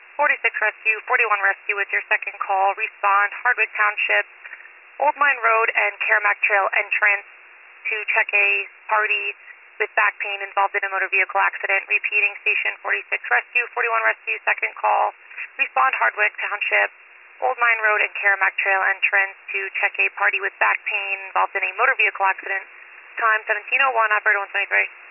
46 Rescue, 41 Rescue with your second call. Respond, Hardwick Township, Old Mine Road and Caramack Trail entrance to check a party with back pain involved in a motor vehicle accident. Repeating, Station 46 Rescue, 41 Rescue, second call. Respond, Hardwick Township, Old Mine Road and Caramack Trail entrance to check a party with back pain involved in a motor vehicle accident. Time 17:01, operator 123.